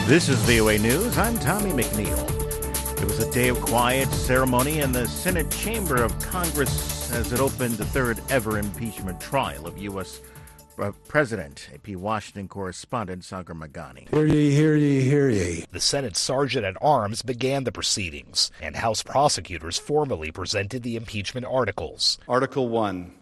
This is VOA News. I'm Tommy McNeil. It was a day of quiet ceremony in the Senate chamber of Congress as it opened the third ever impeachment trial of U.S. President. AP Washington correspondent Sagar Meghani. Hear ye, hear ye, hear ye. The Senate Sergeant-at-Arms began the proceedings, and House prosecutors formally presented the impeachment articles. Article 1.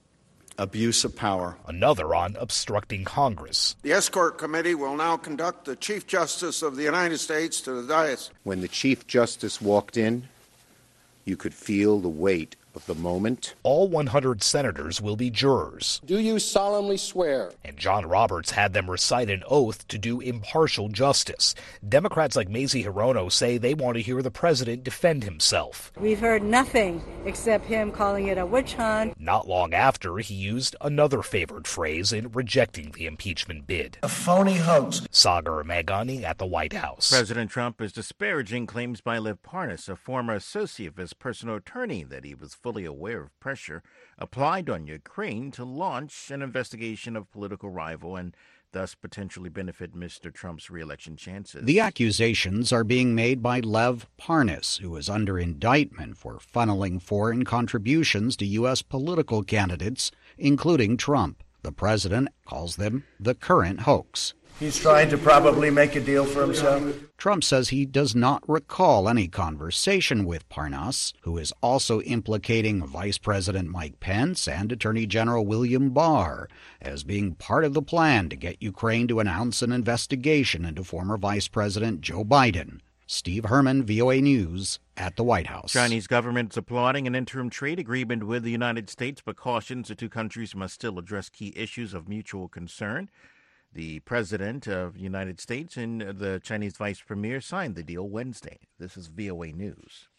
Abuse of power. Another on obstructing Congress. The Escort Committee will now conduct the Chief Justice of the United States to the dais. When the Chief Justice walked in, you could feel the weight of the moment. All 100 senators will be jurors. Do you solemnly swear? And John Roberts had them recite an oath to do impartial justice. Democrats like Mazie Hirono say they want to hear the president defend himself. We've heard nothing except him calling it a witch hunt. Not long after, he used another favored phrase in rejecting the impeachment bid. A phony hoax. Sagar Meghani at the White House. President Trump is disparaging claims by Lev Parnas, a former associate of his personal attorney, that he was fully aware of pressure applied on Ukraine to launch an investigation of political rival and thus potentially benefit Mr. Trump's re-election chances. The accusations are being made by Lev Parnas, who is under indictment for funneling foreign contributions to U.S. political candidates, including Trump. The president calls them the current hoax. He's trying to probably make a deal for himself. Trump says he does not recall any conversation with Parnas, who is also implicating Vice President Mike Pence and Attorney General William Barr as being part of the plan to get Ukraine to announce an investigation into former Vice President Joe Biden. Steve Herman, VOA News, at the White House. Chinese government is applauding an interim trade agreement with the United States, but cautions the two countries must still address key issues of mutual concern. The president of the United States and the Chinese vice premier signed the deal Wednesday. This is VOA News.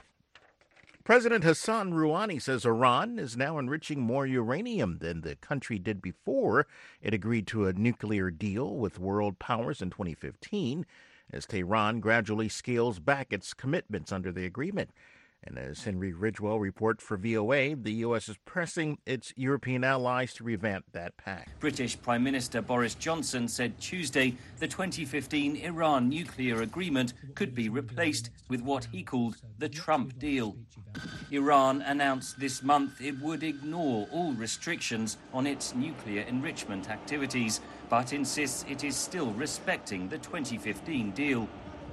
President Hassan Rouhani says Iran is now enriching more uranium than the country did before it agreed to a nuclear deal with world powers in 2015, as Tehran gradually scales back its commitments under the agreement. And as Henry Ridgewell reports for VOA, the U.S. is pressing its European allies to revamp that pact. British Prime Minister Boris Johnson said Tuesday the 2015 Iran nuclear agreement could be replaced with what he called the Trump deal. Iran announced this month it would ignore all restrictions on its nuclear enrichment activities, but insists it is still respecting the 2015 deal.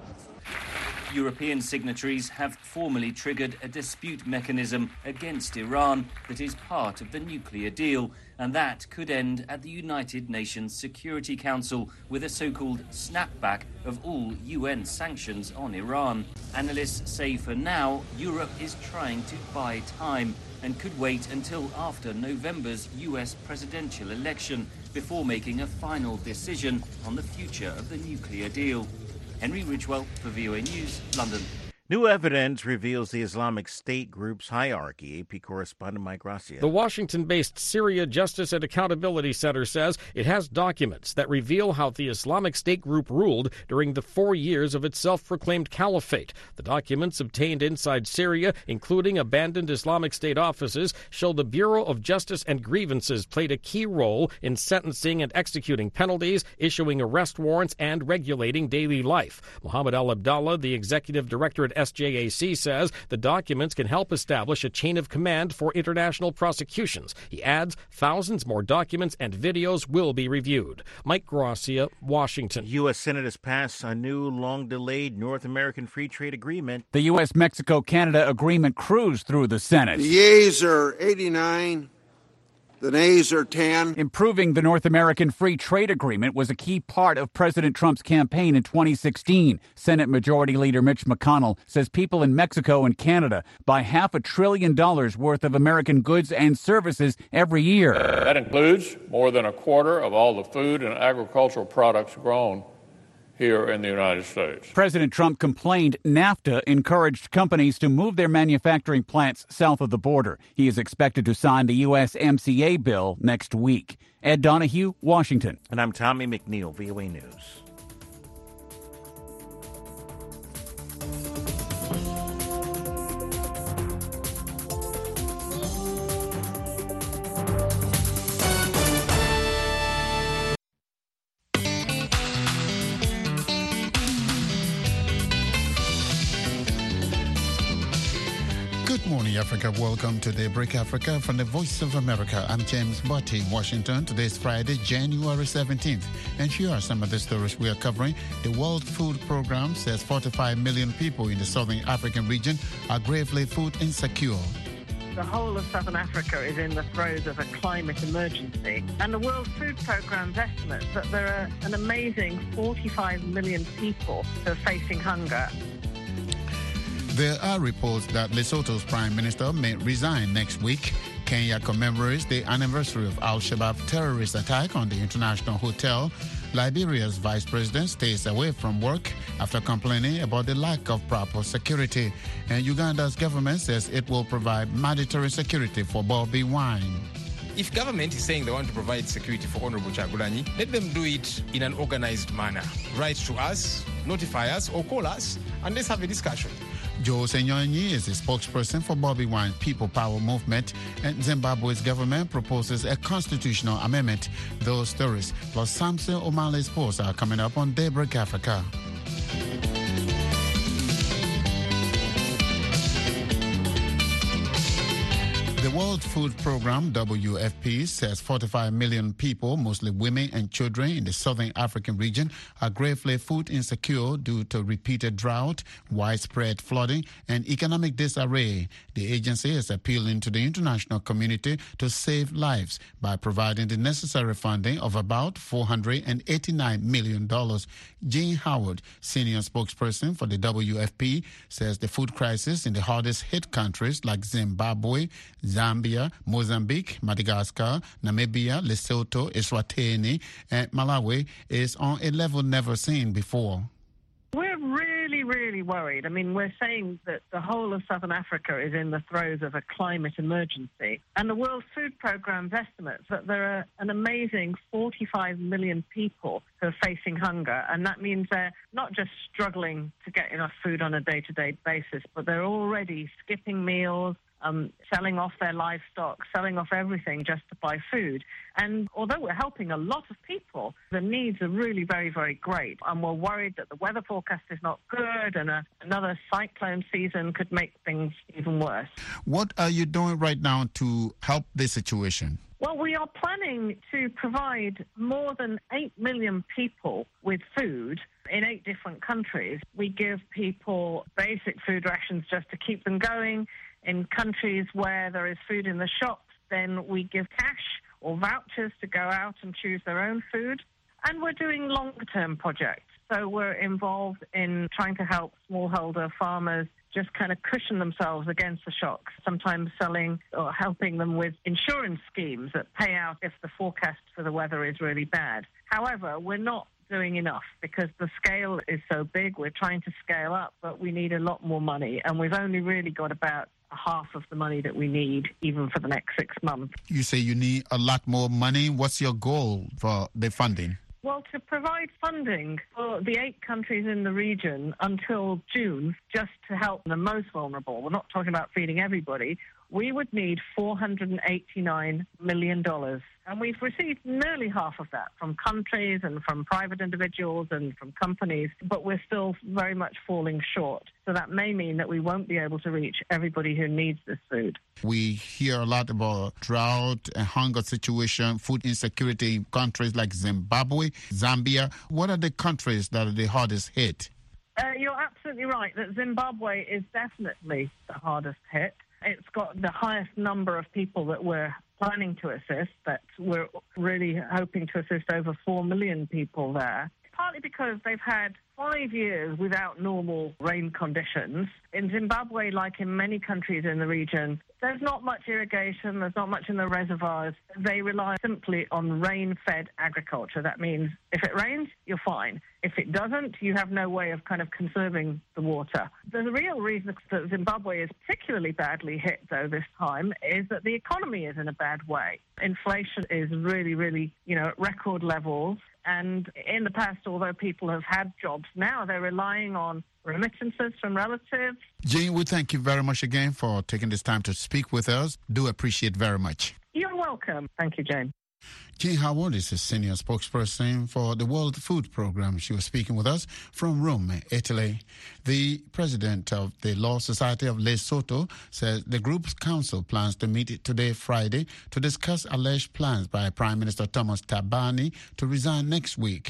European signatories have formally triggered a dispute mechanism against Iran that is part of the nuclear deal, and that could end at the United Nations Security Council with a so-called snapback of all UN sanctions on Iran. Analysts say for now, Europe is trying to buy time and could wait until after November's US presidential election before making a final decision on the future of the nuclear deal. Henry Ridgewell for VOA News, London. New evidence reveals the Islamic State group's hierarchy. AP correspondent Mike Gracia. The Washington-based Syria Justice and Accountability Center says it has documents that reveal how the Islamic State group ruled during the 4 years of its self-proclaimed caliphate. The documents obtained inside Syria, including abandoned Islamic State offices, show the Bureau of Justice and Grievances played a key role in sentencing and executing penalties, issuing arrest warrants, and regulating daily life. Mohammed Al-Abdallah, the executive director at SJAC, says the documents can help establish a chain of command for international prosecutions. He adds thousands more documents and videos will be reviewed. Mike Gracia, Washington. U.S. Senate has passed a new long-delayed North American Free Trade Agreement. The U.S.-Mexico-Canada agreement cruised through the Senate. The yeas are 89. The nays are 10. Improving the North American Free Trade Agreement was a key part of President Trump's campaign in 2016. Senate Majority Leader Mitch McConnell says people in Mexico and Canada buy $500 billion worth of American goods and services every year. That includes more than a quarter of all the food and agricultural products grown here in the United States. President Trump complained NAFTA encouraged companies to move their manufacturing plants south of the border. He is expected to sign the USMCA bill next week. Ed Donahue, Washington. And I'm Tommy McNeil, VOA News. morning, Africa. Welcome to Daybreak Africa from the Voice of America. I'm James Botti in Washington. Today is Friday, January 17th. And here are some of the stories we are covering. The World Food Programme says 45 million people in the Southern African region are gravely food insecure. The whole of Southern Africa is in the throes of a climate emergency. And the World Food Programme's estimates that there are an amazing 45 million people who are facing hunger. There are reports that Lesotho's Prime Minister may resign next week. Kenya commemorates the anniversary of Al-Shabaab terrorist attack on the International Hotel. Liberia's Vice President stays away from work after complaining about the lack of proper security. And Uganda's government says it will provide mandatory security for Bobi Wine. If government is saying they want to provide security for Honorable Kyagulanyi, let them do it in an organized manner. Write to us, notify us, or call us, and let's have a discussion. Joe Senyonyi is the spokesperson for Bobi Wine People Power Movement, and Zimbabwe's government proposes a constitutional amendment. Those stories plus Samson O'Malley's posts are coming up on Daybreak Africa. The World Food Programme, WFP, says 45 million people, mostly women and children in the Southern African region, are gravely food insecure due to repeated drought, widespread flooding, and economic disarray. The agency is appealing to the international community to save lives by providing the necessary funding of about $489 million. Jean Howard, senior spokesperson for the WFP, says the food crisis in the hardest hit countries like Zimbabwe, Zambia, Mozambique, Madagascar, Namibia, Lesotho, Eswatini, and Malawi is on a level never seen before. We're really worried. I mean, we're saying that the whole of Southern Africa is in the throes of a climate emergency. And the World Food Programme's estimates that there are an amazing 45 million people who are facing hunger. And that means they're not just struggling to get enough food on a day-to-day basis, but they're already skipping meals, selling off their livestock, selling off everything just to buy food. And although we're helping a lot of people, the needs are really very great. And we're worried that the weather forecast is not good and another cyclone season could make things even worse. What are you doing right now to help this situation? Well, we are planning to provide more than 8 million people with food in 8 different countries. We give people basic food rations just to keep them going. In countries where there is food in the shops, then we give cash or vouchers to go out and choose their own food. And we're doing longer-term projects. So we're involved in trying to help smallholder farmers just kind of cushion themselves against the shocks, sometimes selling or helping them with insurance schemes that pay out if the forecast for the weather is really bad. However, we're not doing enough because the scale is so big. We're trying to scale up, but we need a lot more money. And we've only really got about half of the money that we need, even for the next 6 months. You say you need a lot more money. What's your goal for the funding? Well, to provide funding for the 8 countries in the region until June, just to help the most vulnerable, we're not talking about feeding everybody, we would need $489 million. And we've received nearly half of that from countries and from private individuals and from companies, but we're still very much falling short. So that may mean that we won't be able to reach everybody who needs this food. We hear a lot about drought and hunger situation, food insecurity in countries like Zimbabwe, Zambia. What are the countries that are the hardest hit? You're absolutely right that Zimbabwe is definitely the hardest hit. It's got the highest number of people that we're planning to assist, that we're really hoping to assist over 4 million people there, partly because they've had 5 years without normal rain conditions. In Zimbabwe, like in many countries in the region, there's not much irrigation, there's not much in the reservoirs. They rely simply on rain-fed agriculture. That means if it rains, you're fine. If it doesn't, you have no way of kind of conserving the water. The real reason that Zimbabwe is particularly badly hit, though, this time, is that the economy is in a bad way. Inflation is really, at record levels. And in the past, although people have had jobs, now they're relying on remittances from relatives. Jane, we thank you very much again for taking this time to speak with us. Do appreciate very much. You're welcome. Thank you, Jane. Jean Howard is a senior spokesperson for the World Food Programme. She was speaking with us from Rome, Italy. The president of the Law Society of Lesotho says the group's council plans to meet today, Friday, to discuss alleged plans by Prime Minister Thomas Thabane to resign next week.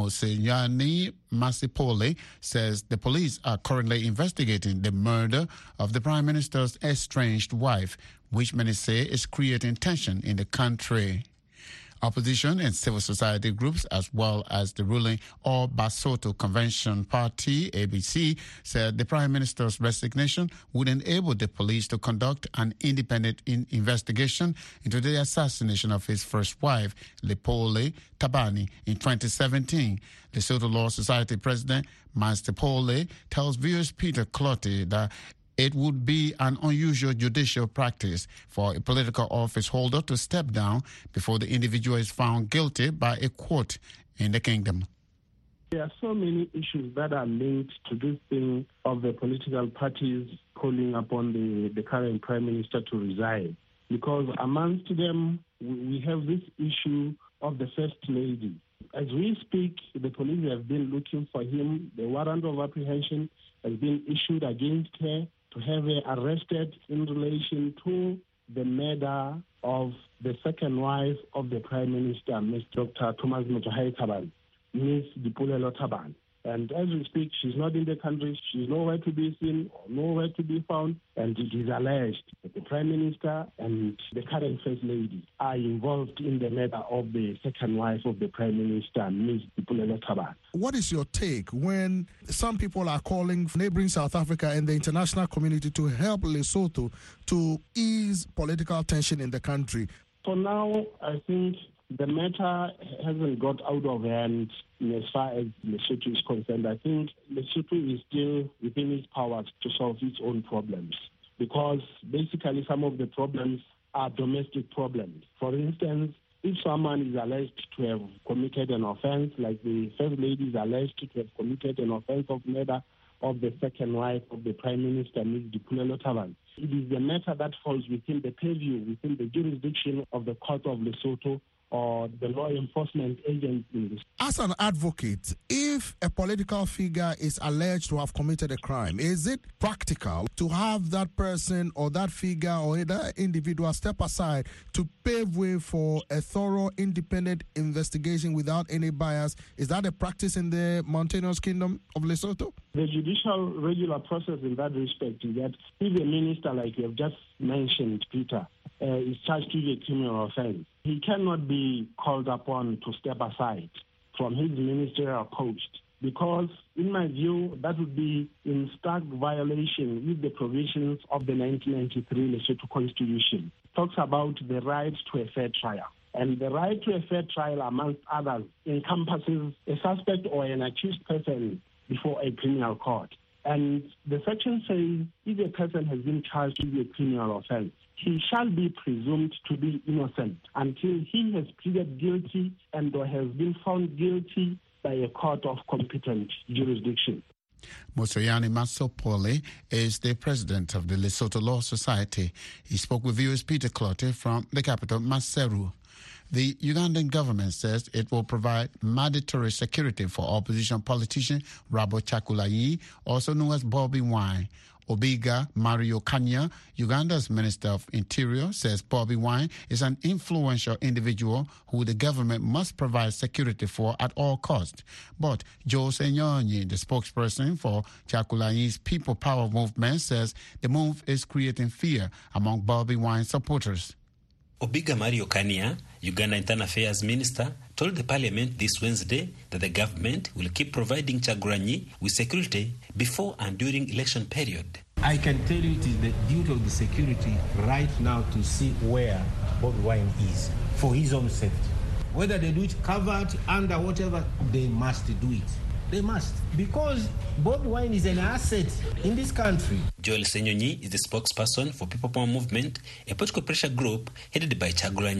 Mosenyane Masipole says the police are currently investigating the murder of the Prime Minister's estranged wife, which many say is creating tension in the country. Opposition and civil society groups, as well as the ruling All Basotho Convention Party, ABC, said the Prime Minister's resignation would enable the police to conduct an independent investigation into the assassination of his first wife, Lepole Thabane, in 2017. Lesotho Law Society President Masipole tells viewers Peter Clottey that it would be an unusual judicial practice for a political office holder to step down before the individual is found guilty by a court in the kingdom. There are so many issues that are linked to this thing of the political parties calling upon the current Prime Minister to resign. Because amongst them, we have this issue of the First Lady. As we speak, the police have been looking for him. The warrant of apprehension has been issued against her to have her arrested in relation to the murder of the second wife of the Prime Minister, Ms. Dr. Thomas Motsheganong Thabane, Ms. Dipolelo Thabane. And as we speak, she's not in the country. She's nowhere to be seen, or nowhere to be found. And it is alleged that the Prime Minister and the current First Lady are involved in the murder of the second wife of the Prime Minister, Ms. Dipolelo Thabane. What is your take when some people are calling neighboring South Africa and the international community to help Lesotho to ease political tension in the country? For now, I think the matter hasn't got out of hand as far as Lesotho is concerned. I think Lesotho is still within its powers to solve its own problems, because basically some of the problems are domestic problems. For instance, if someone is alleged to have committed an offense, like the First Lady is alleged to have committed an offense of murder of the second wife of the Prime Minister, Ms. Dipolelo Thabane, it is a matter that falls within the purview, within the jurisdiction of the Court of Lesotho or the law enforcement agencies. As an advocate, if a political figure is alleged to have committed a crime, is it practical to have that person or that figure or that individual step aside to pave way for a thorough, independent investigation without any bias? Is that a practice in the mountainous kingdom of Lesotho? The judicial regular process in that respect is that if a minister, like you have just mentioned, Peter, is charged with a criminal offense, he cannot be called upon to step aside from his ministerial post, because, in my view, that would be in stark violation with the provisions of the 1993 Lesotho Constitution. It talks about the right to a fair trial. And the right to a fair trial, amongst others, encompasses a suspect or an accused person before a criminal court. And the section says if a person has been charged with a criminal offense, he shall be presumed to be innocent until he has pleaded guilty and or has been found guilty by a court of competent jurisdiction. Mosenyane Masipole is the president of the Lesotho Law Society. He spoke with viewers Peter Clottey from the capital, Maseru. The Ugandan government says it will provide mandatory security for opposition politician Robert Kyagulanyi, also known as Bobi Wine. Obiga Mario Kanya, Uganda's Minister of Interior, says Bobi Wine is an influential individual who the government must provide security for at all costs. But Joe Senyonyi, the spokesperson for Kyagulanyi's People Power movement, says the move is creating fear among Bobi Wine supporters. Obiga Mario Kanya, Uganda Internal Affairs Minister, told the parliament this Wednesday that the government will keep providing Kyagulanyi with security before and during election period. I can tell you it is the duty of the security right now to see where Bobi Wine is for his own safety. Whether they do it covered, under, whatever, they must do it. They must, because Bobi Wine is an asset in this country. Joel Senyonyi is the spokesperson for People Power Movement, a political pressure group headed by Kyagulanyi.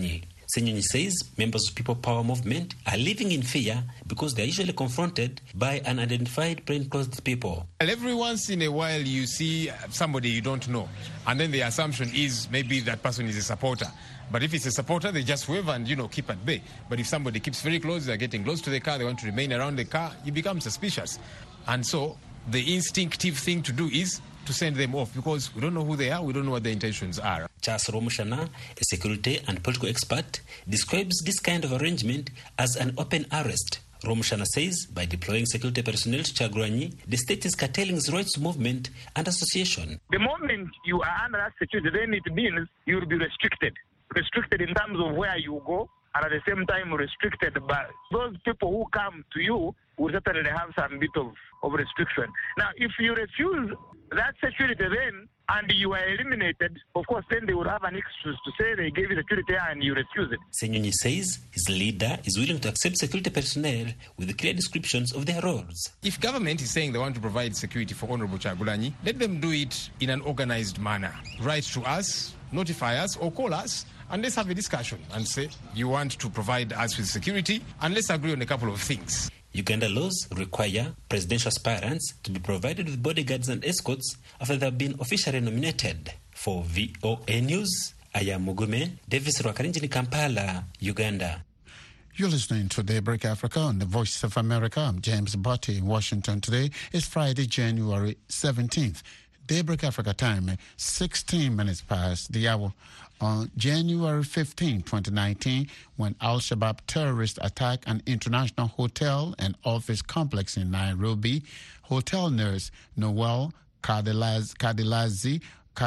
Senyonyi says members of People Power movement are living in fear because they are usually confronted by unidentified plainclothes people. Every once in a while you see somebody you don't know, and then the assumption is maybe that person is a supporter. But if it's a supporter, they just wave and, keep at bay. But if somebody keeps very close, they're getting close to the car, they want to remain around the car, you become suspicious. And so the instinctive thing to do is to send them off because we don't know who they are, we don't know what their intentions are. Charles Romushana, a security and political expert, describes this kind of arrangement as an open arrest. Romushana says by deploying security personnel to Kyagulanyi, the state is curtailing its rights movement and association. The moment you are under that security, then it means you will be restricted. Restricted in terms of where you go, and at the same time restricted by those people who come to you will certainly have some bit of restriction. Now, if you refuse that security then, and you are eliminated, of course, then they would have an excuse to say they gave you security and you refuse it. Senyonyi says his leader is willing to accept security personnel with clear descriptions of their roles. If government is saying they want to provide security for Honorable Kyagulanyi, let them do it in an organized manner. Write to us, notify us, or call us, and let's have a discussion and say, you want to provide us with security, and let's agree on a couple of things. Uganda laws require presidential aspirants to be provided with bodyguards and escorts after they have been officially nominated. For VOA News, I am Mugume Davis Rwakarinjini, Kampala, Uganda. You're listening to Daybreak Africa on the Voice of America. I'm James Botti in Washington. Today is Friday, January 17th. Daybreak Africa time, 16 minutes past the hour. On January 15, 2019, when Al-Shabaab terrorists attacked an international hotel and office complex in Nairobi, hotel nurse Noel Kadiliza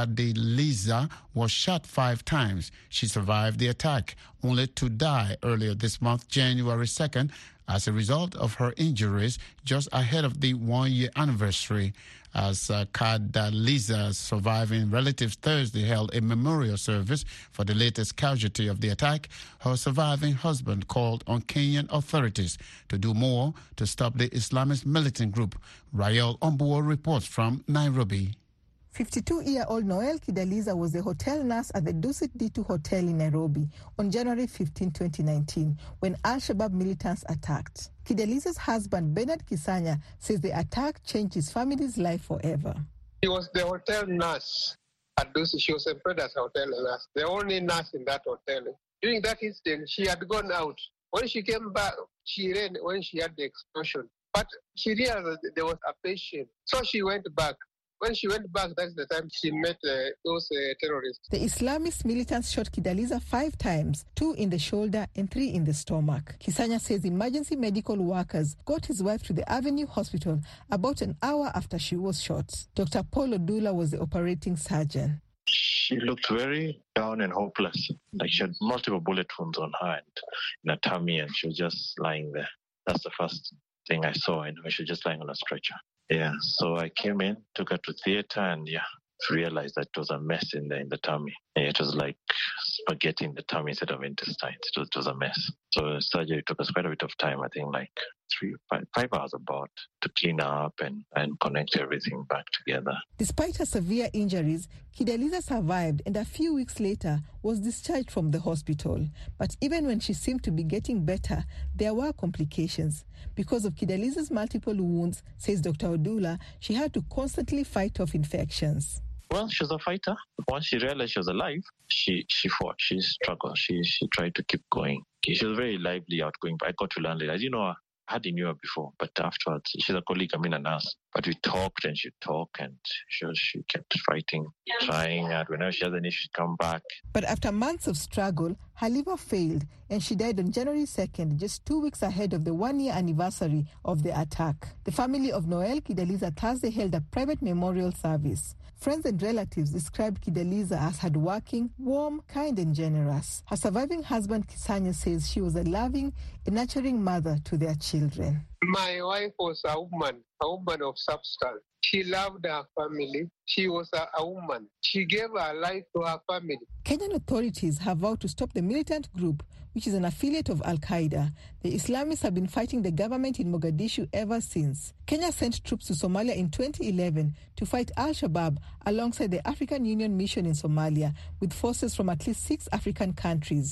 was shot 5 times. She survived the attack, only to die earlier this month, January 2nd, as a result of her injuries just ahead of the 1-year anniversary. As Kadiliza's surviving relatives Thursday held a memorial service for the latest casualty of the attack, her surviving husband called on Kenyan authorities to do more to stop the Islamist militant group. Rael Ombuo reports from Nairobi. 52-year-old Noel Kadiliza was a hotel nurse at the Dusit D2 Hotel in Nairobi on January 15, 2019, when Al-Shabaab militants attacked. Kadiliza's husband, Bernard Kisanya, says the attack changed his family's life forever. She was the hotel nurse at Dusit. She was employed as a hotel nurse, the only nurse in that hotel. During that incident, she had gone out. When she came back, she ran when she had the explosion. But she realized that there was a patient, so she went back. When she went back, that's the time she met those terrorists. The Islamist militants shot Kadiliza 5 times, 2 in the shoulder and 3 in the stomach. Kisanya says emergency medical workers got his wife to the Avenue Hospital about an hour after she was shot. Dr. Paul Odula was the operating surgeon. She looked very down and hopeless. Like she had multiple bullet wounds on her and in her tummy, and she was just lying there. That's the first thing I saw, and she was just lying on a stretcher. Yeah, so I came in, took her to theater, and realized that it was a mess in the tummy. Yeah, it was like spaghetti in the tummy instead of intestines. It was a mess. So surgery took us quite a bit of time, I think like 5 hours about, to clean up and connect everything back together. Despite her severe injuries, Kadiliza survived and a few weeks later was discharged from the hospital. But even when she seemed to be getting better, there were complications. Because of Kadiliza's multiple wounds, says Dr. Odula, she had to constantly fight off infections. Well, she was a fighter. Once she realized she was alive, she fought, she struggled, she tried to keep going. She was very lively, outgoing, but I got to learn later. As you know, I hardly knew her before, but afterwards, she's a colleague, I'm in a nurse. But we talked and she'd talk, and she kept fighting, trying, and whenever she has an issue, she'd come back. But after months of struggle, her liver failed, and she died on January 2nd, just 2 weeks ahead of the 1-year anniversary of the attack. The family of Noel Kadiliza Thursday held a private memorial service. Friends and relatives described Kadiliza as hardworking, warm, kind, and generous. Her surviving husband, Kisanya, says she was a loving and nurturing mother to their children. My wife was a woman of substance. She loved her family. She was a woman. She gave her life to her family. Kenyan authorities have vowed to stop the militant group, which is an affiliate of Al-Qaeda. The Islamists have been fighting the government in Mogadishu ever since. Kenya sent troops to Somalia in 2011 to fight Al-Shabaab alongside the African Union mission in Somalia, with forces from at least 6 African countries.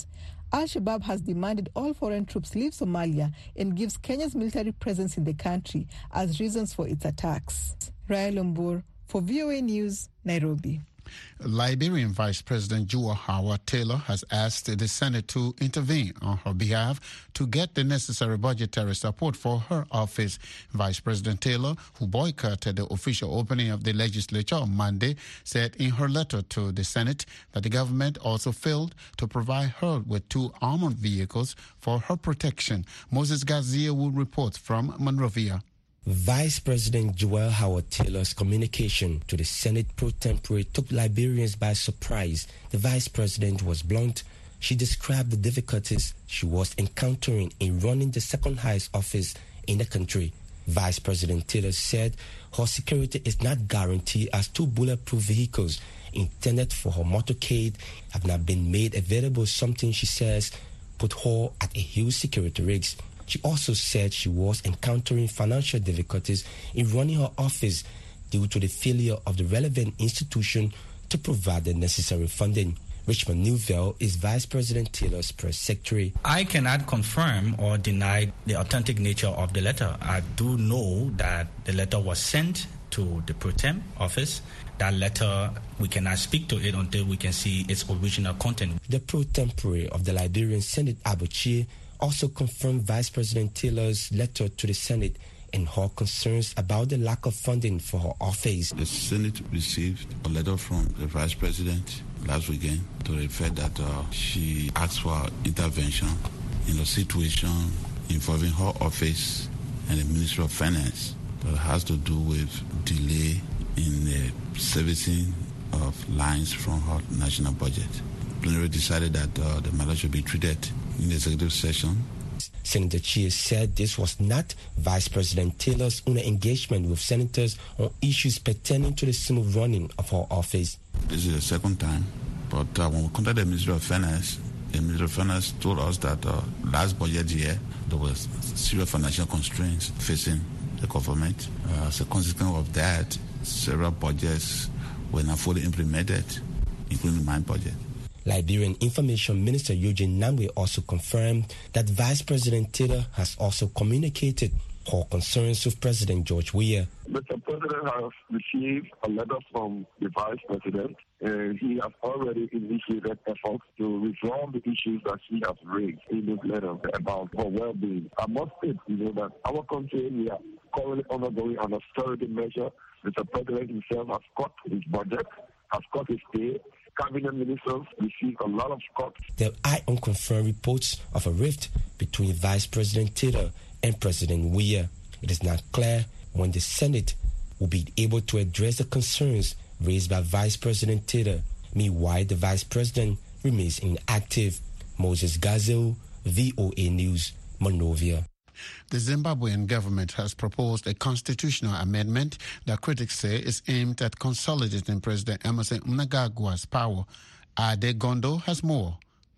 Al-Shabaab has demanded all foreign troops leave Somalia and gives Kenya's military presence in the country as reasons for its attacks. Raya Lombor for VOA News, Nairobi. Liberian Vice President Joel Howard Taylor has asked the Senate to intervene on her behalf to get the necessary budgetary support for her office. Vice President Taylor, who boycotted the official opening of the legislature on Monday, said in her letter to the Senate that the government also failed to provide her with 2 armored vehicles for her protection. Moses Garcia will report from Monrovia. Vice President Joel Howard Taylor's communication to the Senate pro tempore took Liberians by surprise. The Vice President was blunt. She described the difficulties she was encountering in running the second highest office in the country. Vice President Taylor said her security is not guaranteed as 2 bulletproof vehicles intended for her motorcade have not been made available, something she says put her at a huge security risk. She also said she was encountering financial difficulties in running her office due to the failure of the relevant institution to provide the necessary funding. Richmond Newville is Vice President Taylor's press secretary. I cannot confirm or deny the authentic nature of the letter. I do know that the letter was sent to the pro tem office. That letter, we cannot speak to it until we can see its original content. The pro tempore of the Liberian Senate, Abuchi, also confirmed Vice President Taylor's letter to the Senate and her concerns about the lack of funding for her office. The Senate received a letter from the Vice President last weekend to the effect that she asked for intervention in a situation involving her office and the Ministry of Finance that has to do with delay in the servicing of lines from her national budget. Plenary decided that the matter should be treated in the executive session. Senator Chia said this was not Vice President Taylor's own engagement with senators on issues pertaining to the smooth running of her office. This is the second time, but when we contacted the Ministry of Finance, the Ministry of Finance told us that last budget year there was serious financial constraints facing the government. As a consequence of that, several budgets were not fully implemented, including my budget. Liberian Information Minister Eugene Namwe also confirmed that Vice President Taylor has also communicated her concerns with President George Weah. Mr. President has received a letter from the Vice President, and he has already initiated efforts to resolve the issues that she has raised in this letter about her well-being. I must state, that our country, we are currently undergoing an austerity measure. Mr. President himself has cut his budget, has cut his pay. Cabinet ministers received a lot of cuts. There are unconfirmed reports of a rift between Vice President Taylor and President Weah. It is not clear when the Senate will be able to address the concerns raised by Vice President Taylor. Meanwhile, the Vice President remains inactive. Moses Gazel, VOA News, Monrovia. The Zimbabwean government has proposed a constitutional amendment that critics say is aimed at consolidating President Emmerson Mnangagwa's power. Ade Gondo has more.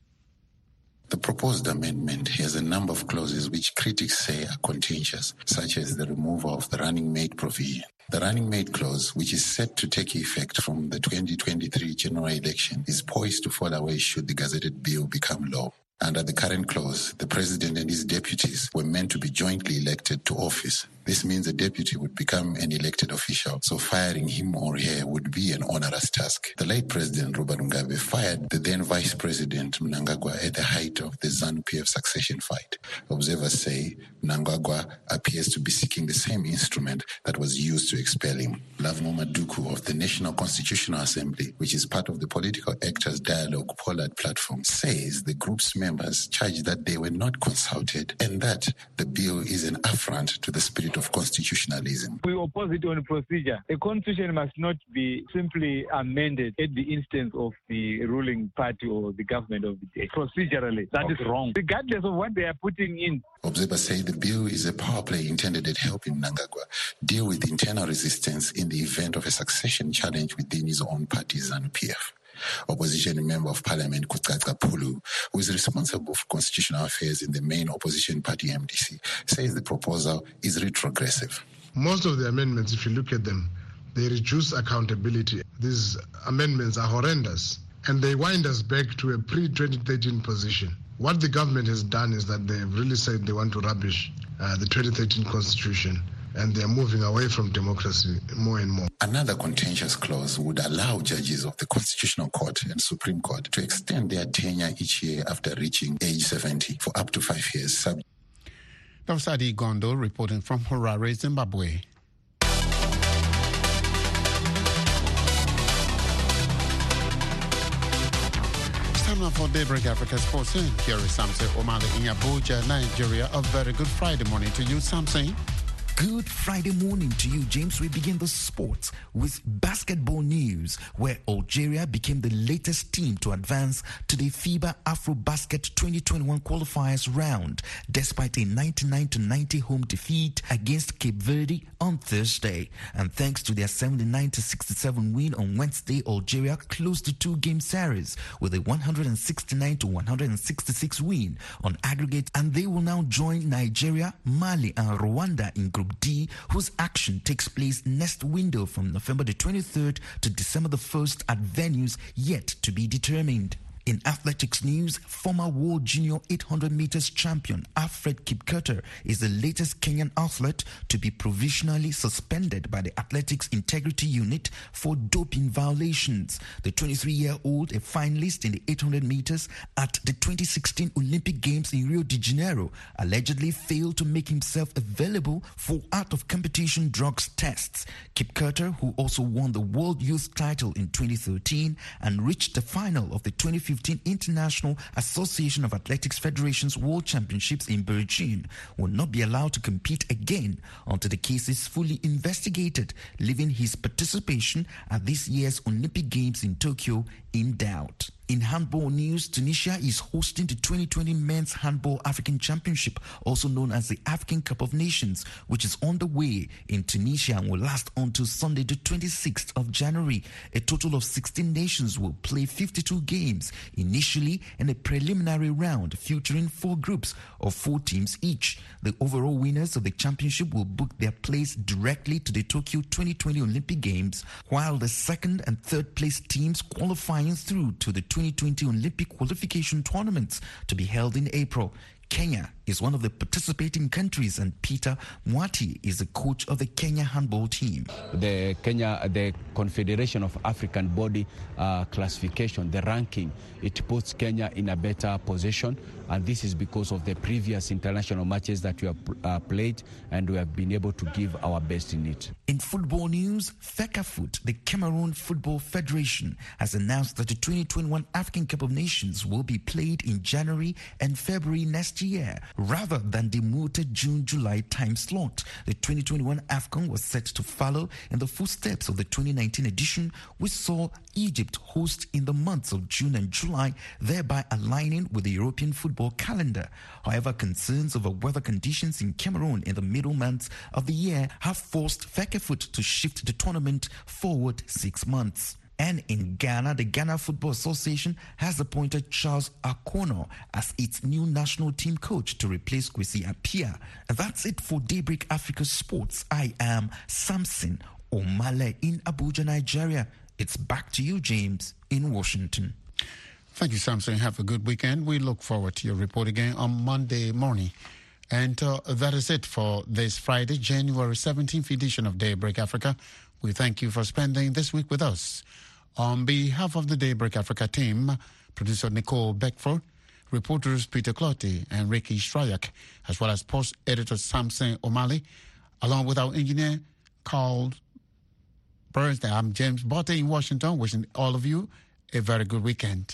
The proposed amendment has a number of clauses which critics say are contentious, such as the removal of the running mate provision. The running mate clause, which is set to take effect from the 2023 general election, is poised to fall away should the gazetted bill become law. Under the current clause, the president and his deputies were meant to be jointly elected to office. This means a deputy would become an elected official, so firing him or her would be an onerous task. The late President Robert Mugabe fired the then Vice President Mnangagwa at the height of the ZANU-PF succession fight. Observers say Mnangagwa appears to be seeking the same instrument that was used to expel him. Lavmo Maduku of the National Constitutional Assembly, which is part of the Political Actors Dialogue Pollard platform, says the group's members charge that they were not consulted and that the bill is an affront to the spirit of constitutionalism. We oppose it on procedure. The constitution must not be simply amended at the instance of the ruling party or the government of the day. Procedurally, that is wrong, regardless of what they are putting in. Observers say the bill is a power play intended at helping Mnangagwa deal with internal resistance in the event of a succession challenge within his own party, ZANU-PF. Opposition Member of Parliament Kutsatsa Pulu, who is responsible for constitutional affairs in the main opposition party MDC, says the proposal is retrogressive. Most of the amendments, if you look at them, they reduce accountability. These amendments are horrendous, and they wind us back to a pre-2013 position What the government has done is that they've really said they want to rubbish the 2013 constitution, and they're moving away from democracy more and more. Another contentious clause would allow judges of the Constitutional Court and Supreme Court to extend their tenure each year after reaching age 70 for up to 5 years. Dr. Sadi Gondo reporting from Harare, Zimbabwe. It's time now for Daybreak Africa Sports. Here is Samson Omale in Abuja, Nigeria. A very good Friday morning to you, Samson. Good Friday morning to you, James. We begin the sports with basketball news, where Algeria became the latest team to advance to the FIBA AfroBasket 2021 qualifiers round, despite a 99-90 home defeat against Cape Verde on Thursday. And thanks to their 79-67 win on Wednesday, Algeria closed the two-game series with a 169-166 win on aggregate, and they will now join Nigeria, Mali, and Rwanda in Group D, whose action takes place next window from November the 23rd to December the 1st at venues yet to be determined. In athletics news, former World Junior 800 meters champion Alfred Kipketer is the latest Kenyan athlete to be provisionally suspended by the Athletics Integrity Unit for doping violations. The 23-year-old, a finalist in the 800 meters at the 2016 Olympic Games in Rio de Janeiro, allegedly failed to make himself available for out-of-competition drugs tests. Kipketer, who also won the World Youth title in 2013 and reached the final of the 2015 International Association of Athletics Federations World Championships in Beijing, will not be allowed to compete again until the case is fully investigated, leaving his participation at this year's Olympic Games in Tokyo in doubt. In handball news, Tunisia is hosting the 2020 Men's Handball African Championship, also known as the African Cup of Nations, which is on the way in Tunisia and will last until Sunday, the 26th of January. A total of 16 nations will play 52 games, initially in a preliminary round featuring 4 groups of 4 teams each. The overall winners of the championship will book their place directly to the Tokyo 2020 Olympic Games, while the second and third place teams qualifying through to the 2020 Olympic qualification tournaments to be held in April. Kenya is one of the participating countries, and Peter Mwati is the coach of the Kenya handball team. The Confederation of African Body classification, the ranking, it puts Kenya in a better position, and this is because of the previous international matches that we have played, and we have been able to give our best in it. In football news, FECAFOOT, the Cameroon Football Federation, has announced that the 2021 African Cup of Nations will be played in January and February next year, rather than the mooted June-July time slot. The 2021 AFCON was set to follow in the footsteps of the 2019 edition, which saw Egypt host in the months of June and July, thereby aligning with the European football calendar. However, concerns over weather conditions in Cameroon in the middle months of the year have forced FECAFOOT to shift the tournament forward 6 months. And in Ghana, the Ghana Football Association has appointed Charles Akono as its new national team coach to replace Kwesi Appiah. And that's it for Daybreak Africa Sports. I am Samson Omale in Abuja, Nigeria. It's back to you, James, in Washington. Thank you, Samson. Have a good weekend. We look forward to your report again on Monday morning. And that is it for this Friday, January 17th edition of Daybreak Africa. We thank you for spending this week with us. On behalf of the Daybreak Africa team, producer Nicole Beckford, reporters Peter Clottey and Ricky Strayak, as well as post editor Samson Omale, along with our engineer Carl Burns. I'm James Botte in Washington, wishing all of you a very good weekend.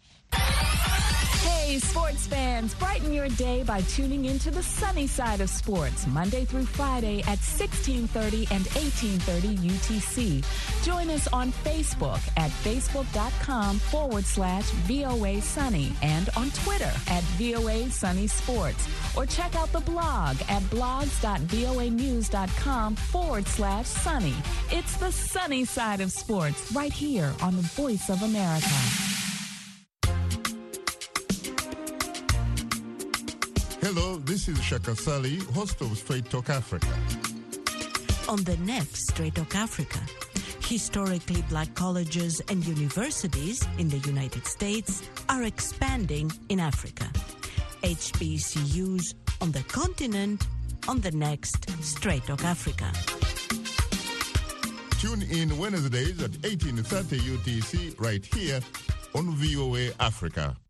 Hey, sports fans, brighten your day by tuning into the sunny side of sports, Monday through Friday at 1630 and 1830 UTC. Join us on Facebook at facebook.com/VOA Sunny and on Twitter at VOA Sunny Sports. Or check out the blog at blogs.voanews.com/sunny. It's the sunny side of sports right here on the Voice of America. Hello, this is Shaka Sali, host of Straight Talk Africa. On the next Straight Talk Africa, historically black colleges and universities in the United States are expanding in Africa. HBCUs on the continent on the next Straight Talk Africa. Tune in Wednesdays at 18:30 UTC right here on VOA Africa.